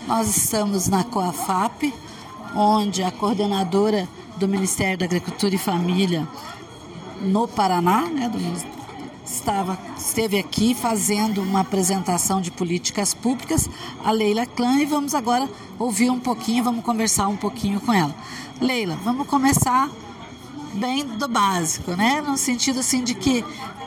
Nós estamos na COAFAP, onde a coordenadora do Ministério da Agricultura e Família no Paraná, né, esteve aqui fazendo uma apresentação de políticas públicas, a Leila Klein, e vamos agora ouvir um pouquinho, vamos conversar um pouquinho com ela. Leila, vamos começar bem do básico, né? No sentido assim de que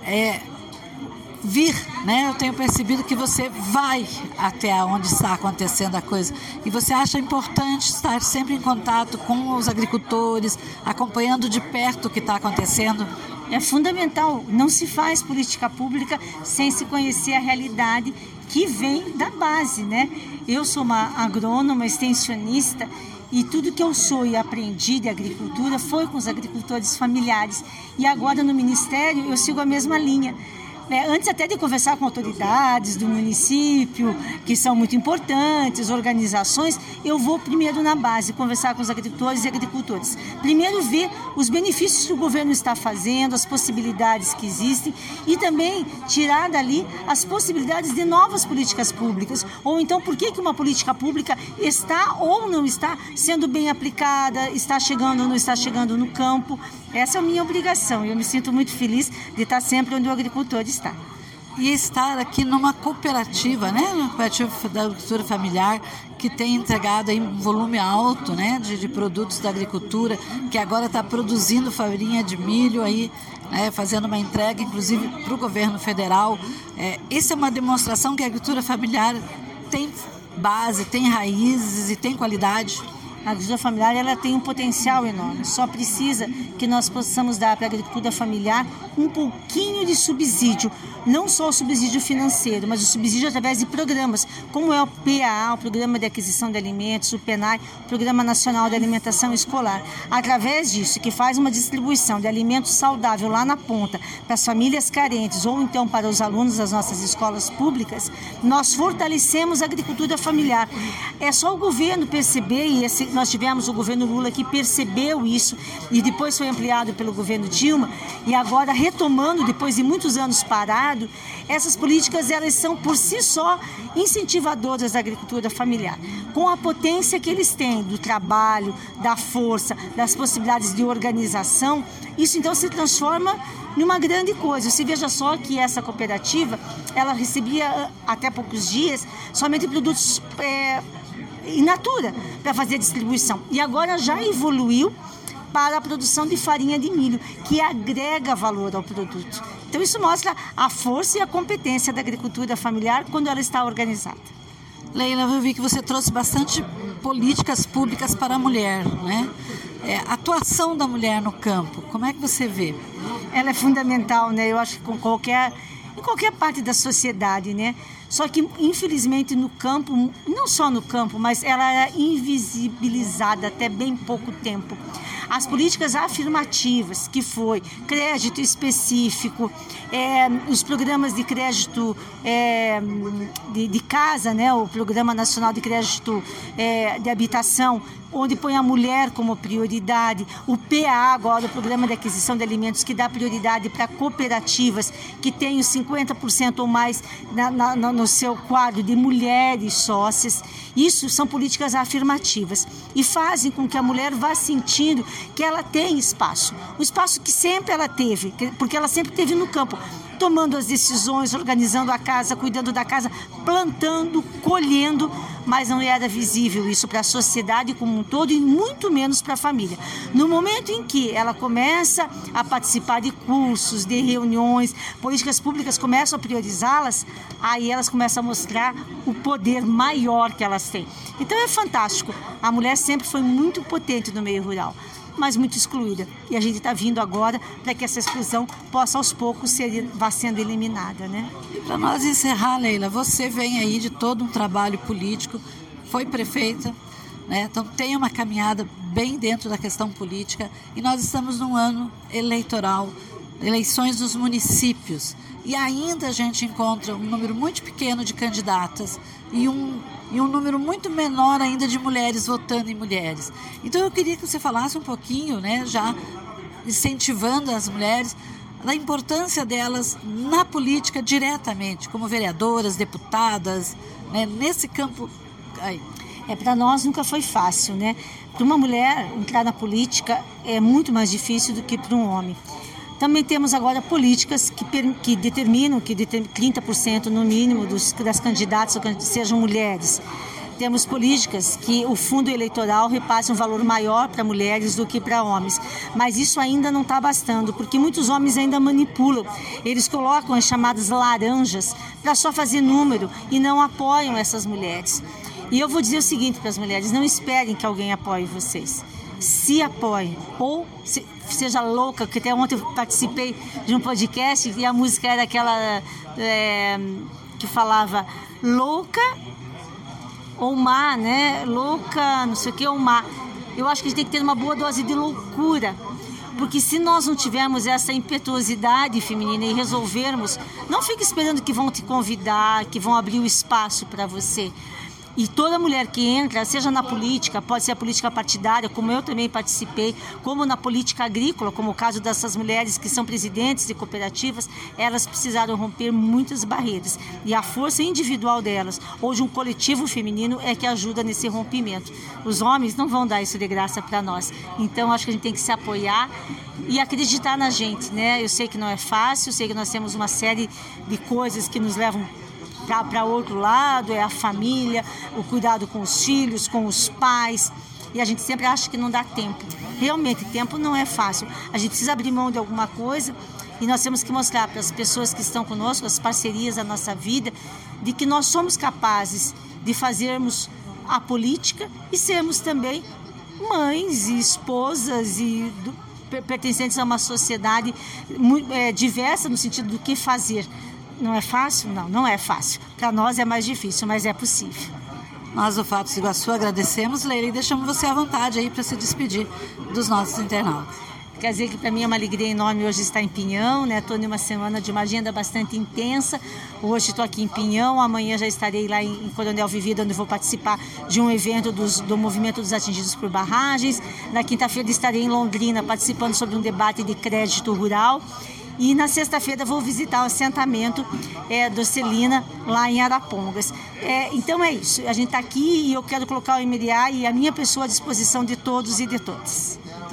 né? Eu tenho percebido que você vai até onde está acontecendo a coisa e você acha importante estar sempre em contato com os agricultores, acompanhando de perto o que está acontecendo. É fundamental, não se faz política pública sem se conhecer a realidade que vem da base, né? Eu sou uma agrônoma, extensionista, e tudo que eu sou e aprendi de agricultura foi com os agricultores familiares. E agora no Ministério eu sigo a mesma linha. Antes até de conversar com autoridades do município, que são muito importantes, organizações, eu vou primeiro na base, conversar com os agricultores e agricultoras. Primeiro ver os benefícios que o governo está fazendo, as possibilidades que existem e também tirar dali as possibilidades de novas políticas públicas. Ou então, por que uma política pública está ou não está sendo bem aplicada, está chegando ou não está chegando no campo. Essa é a minha obrigação e eu me sinto muito feliz de estar sempre onde o agricultor está. E estar aqui numa cooperativa, né? Uma cooperativa da agricultura familiar que tem entregado aí um volume alto, né? de produtos da agricultura, que agora está produzindo farinha de milho aí, né? Fazendo uma entrega, inclusive, para o governo federal. Isso é uma demonstração que a agricultura familiar tem base, tem raízes e tem qualidade. A agricultura familiar ela tem um potencial enorme, só precisa que nós possamos dar para a agricultura familiar um pouquinho de subsídio, não só o subsídio financeiro, mas o subsídio através de programas, como é o PAA, o Programa de Aquisição de Alimentos, o PNAE, o Programa Nacional de Alimentação Escolar. Através disso, que faz uma distribuição de alimentos saudável lá na ponta, para as famílias carentes ou então para os alunos das nossas escolas públicas, nós fortalecemos a agricultura familiar. É só o governo perceber, e nós tivemos o governo Lula que percebeu isso e depois foi ampliado pelo governo Dilma e agora retomando, depois de muitos anos parado, essas políticas elas são por si só incentivadoras da agricultura familiar. Com a potência que eles têm do trabalho, da força, das possibilidades de organização, isso então se transforma numa grande coisa. Você veja só que essa cooperativa, ela recebia até poucos dias somente produtos in natura para fazer distribuição. E agora já evoluiu para a produção de farinha de milho, que agrega valor ao produto. Então isso mostra a força e a competência da agricultura familiar quando ela está organizada. Leila, eu vi que você trouxe bastante políticas públicas para a mulher, né? A atuação da mulher no campo, como é que você vê? Ela é fundamental, né? Eu acho que em qualquer parte da sociedade, né? Só que, infelizmente, no campo, não só no campo, mas ela era invisibilizada até bem pouco tempo. As políticas afirmativas, que foi crédito específico, os programas de crédito de casa, né? O Programa Nacional de Crédito de Habitação, onde põe a mulher como prioridade, o PA agora, o Programa de Aquisição de Alimentos, que dá prioridade para cooperativas que tenham 50% ou mais no seu quadro de mulheres sócias. Isso são políticas afirmativas e fazem com que a mulher vá sentindo que ela tem espaço, o espaço que sempre ela teve, porque ela sempre esteve no campo, tomando as decisões, organizando a casa, cuidando da casa, plantando, colhendo, mas não era visível isso para a sociedade como um todo e muito menos para a família. No momento em que ela começa a participar de cursos, de reuniões, políticas públicas começam a priorizá-las, aí elas começam a mostrar o poder maior que elas têm. Então é fantástico. A mulher sempre foi muito potente no meio rural, mas muito excluída. E a gente está vindo agora para que essa exclusão possa, aos poucos, vá sendo eliminada, né? E para nós encerrar, Leila, você vem aí de todo um trabalho político, foi prefeita, né? Então tem uma caminhada bem dentro da questão política e nós estamos num ano eleitoral, eleições dos municípios. E ainda a gente encontra um número muito pequeno de candidatas e um número muito menor ainda de mulheres votando em mulheres. Então eu queria que você falasse um pouquinho, né, já incentivando as mulheres, da importância delas na política diretamente, como vereadoras, deputadas, né, nesse campo aí? Para nós nunca foi fácil, né? Para uma mulher entrar na política é muito mais difícil do que para um homem. Também temos agora políticas que determinam que 30% no mínimo das candidatas sejam mulheres. Temos políticas que o fundo eleitoral repasse um valor maior para mulheres do que para homens. Mas isso ainda não está bastando, porque muitos homens ainda manipulam. Eles colocam as chamadas laranjas para só fazer número e não apoiam essas mulheres. E eu vou dizer o seguinte para as mulheres: não esperem que alguém apoie vocês. Se apoiem, ou seja louca, porque até ontem eu participei de um podcast e a música era aquela que falava louca ou má, né? Louca, não sei o que, ou má. Eu acho que a gente tem que ter uma boa dose de loucura, porque se nós não tivermos essa impetuosidade feminina e resolvermos, não fique esperando que vão te convidar, que vão abrir o espaço para você. E toda mulher que entra, seja na política, pode ser a política partidária, como eu também participei, como na política agrícola, como o caso dessas mulheres que são presidentes de cooperativas, elas precisaram romper muitas barreiras. E a força individual delas, ou de um coletivo feminino, é que ajuda nesse rompimento. Os homens não vão dar isso de graça para nós. Então, acho que a gente tem que se apoiar e acreditar na gente, né? Eu sei que não é fácil, eu sei que nós temos uma série de coisas que nos levam para outro lado, é a família, o cuidado com os filhos, com os pais, e a gente sempre acha que não dá tempo. Realmente, tempo não é fácil. A gente precisa abrir mão de alguma coisa e nós temos que mostrar para as pessoas que estão conosco, as parcerias da nossa vida, de que nós somos capazes de fazermos a política e sermos também mães e esposas e pertencentes a uma sociedade diversa no sentido do que fazer. Não é fácil? Não, não é fácil. Para nós é mais difícil, mas é possível. Nós, do Fatos Iguaçu, agradecemos, Leila, e deixamos você à vontade aí para se despedir dos nossos internautas. Quer dizer que para mim é uma alegria enorme hoje estar em Pinhão, né? Estou numa semana de uma agenda bastante intensa. Hoje estou aqui em Pinhão, amanhã já estarei lá em Coronel Vivida, onde vou participar de um evento do Movimento dos Atingidos por Barragens. Na quinta-feira estarei em Londrina participando sobre um debate de crédito rural. E na sexta-feira vou visitar o assentamento do Celina, lá em Arapongas. Então é isso, a gente está aqui e eu quero colocar o MDA e a minha pessoa à disposição de todos e de todas.